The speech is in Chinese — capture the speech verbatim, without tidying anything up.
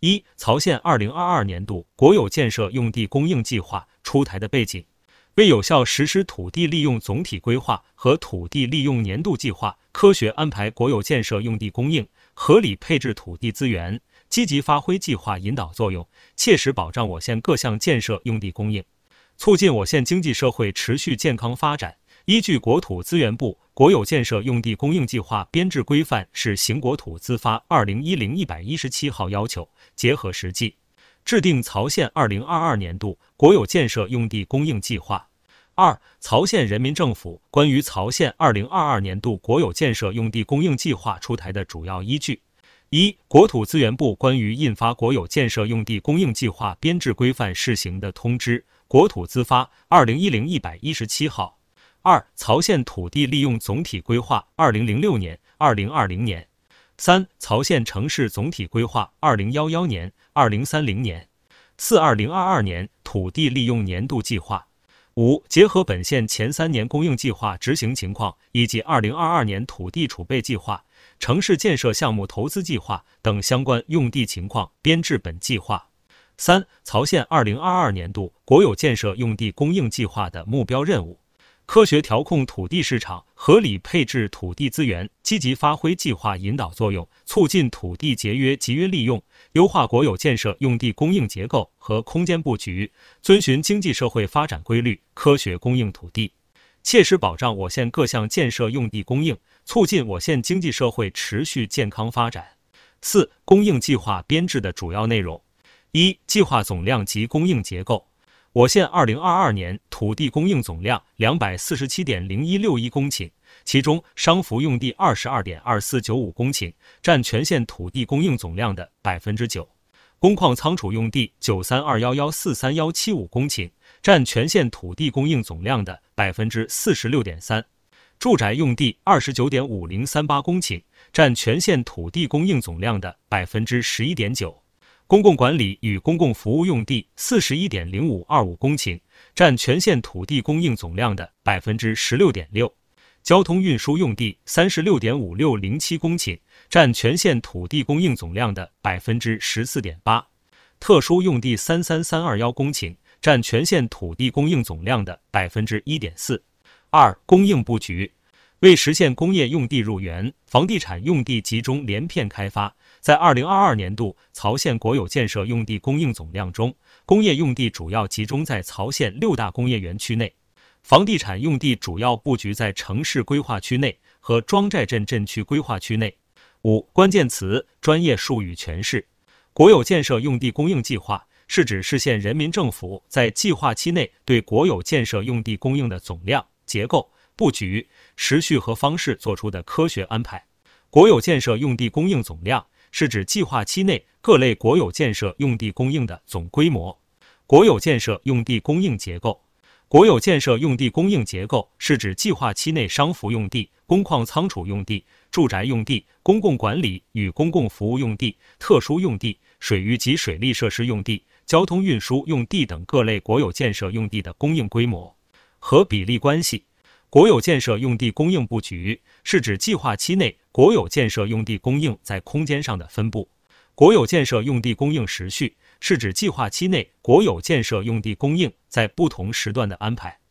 一、曹县二零二二年度国有建设用地供应计划出台的背景。为有效实施土地利用总体规划和土地利用年度计划，科学安排国有建设用地供应，合理配置土地资源，积极发挥计划引导作用，切实保障我县各项建设用地供应，促进我县经济社会持续健康发展。依据国土资源部国有建设用地供应计划编制规范是行国土资发二零一零一百一十七号要求，结合实际，制定曹县二零二二年度国有建设用地供应计划。二、曹县人民政府关于曹县二零二二年度国有建设用地供应计划出台的主要依据。一、国土资源部关于印发国有建设用地供应计划编制规范试行的通知，国土资发二零一零一百一十七号。二、曹县土地利用总体规划二零零六年、二零二零年。三、曹县城市总体规划二零一一年、二零三零年。四、二零二二年土地利用年度计划。五、结合本县前三年供应计划执行情况以及二零二二年土地储备计划、城市建设项目投资计划等相关用地情况，编制本计划。三、曹县二零二二年度国有建设用地供应计划的目标任务。科学调控土地市场，合理配置土地资源，积极发挥计划引导作用，促进土地节约集约利用，优化国有建设用地供应结构和空间布局，遵循经济社会发展规律，科学供应土地，切实保障我县各项建设用地供应，促进我县经济社会持续健康发展。四、供应计划编制的主要内容。一、计划总量及供应结构。我县二零二二年土地供应总量两百四十七点零一六一公顷，其中商服用地二十二点二四九五公顷，占全县土地供应总量的百分之九；工矿仓储用地九三二一一四三一七五公顷，占全县土地供应总量的百分之四十六点三；住宅用地二十九点五零三八公顷，占全县土地供应总量的百分之十一点九。公共管理与公共服务用地四十一点零五二五公顷，占全县土地供应总量的百分之十六点六；交通运输用地三十六点五六零七公顷，占全县土地供应总量的百分之十四点八；特殊用地三三三二一公顷，占全县土地供应总量的百分之一点四。二、供应布局。为实现工业用地入园、房地产用地集中连片开发，在二零二二年度曹县国有建设用地供应总量中，工业用地主要集中在曹县六大工业园区内，房地产用地主要布局在城市规划区内和庄寨镇镇区规划区内。五、关键词、专业术语诠释。国有建设用地供应计划是指市县人民政府在计划期内对国有建设用地供应的总量、结构、布局、时序和方式做出的科学安排。国有建设用地供应总量是指计划期内各类国有建设用地供应的总规模。国有建设用地供应结构。国有建设用地供应结构是指计划期内商服用地、工矿仓储用地、住宅用地、公共管理与公共服务用地、特殊用地、水域及水利设施用地、交通运输用地等各类国有建设用地的供应规模和比例关系。国有建设用地供应布局是指计划期内国有建设用地供应在空间上的分布。国有建设用地供应时序是指计划期内国有建设用地供应在不同时段的安排。